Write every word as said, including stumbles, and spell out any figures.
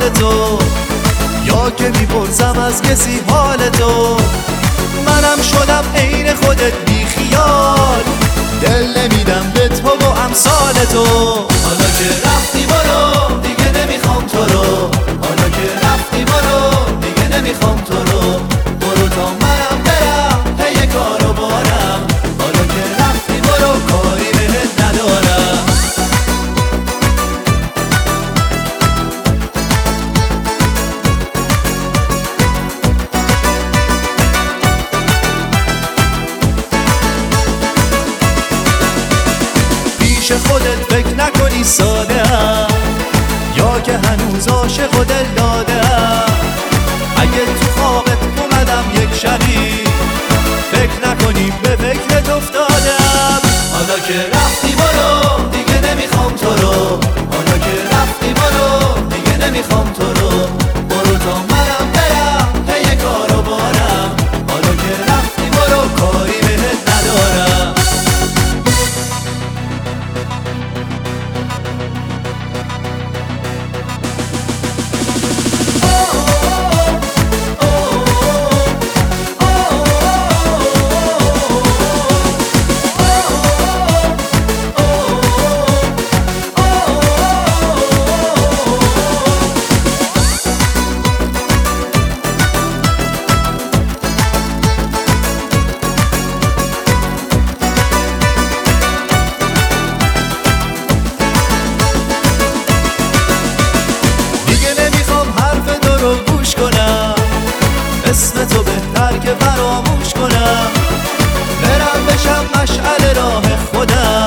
سوال تو، یا که میپرسم از کسی حال تو. منم شدم عین خودت بی خیال، دل نمیدم به تو و امثال تو. حالا که رفتی برو دیگه نمیخوام تو رو، حالا که رفتی برو دیگه نمیخوام تو رو. برو تا منم برم پی کار و بارم، حالا که رفتی برو کاری بهت ندارم. پیش خودت فکر نکنی ساده ام، یا که هنوز عاشق و دل داده ام. اگه تو خوابت اومدم یک شبی، فکر نکنی به فکرت افتادم. حالا که رفتی برو دیگه نمیخوام تو رو، حالا که رفتی برو دیگه نمیخوام تو رو. برو تا منم برم پی کار و بارم، حالا که رفتی برو کاری بهت ندارم. اسم تو بهتر که فراموش کنم، برم بشم مشعل راه خودم.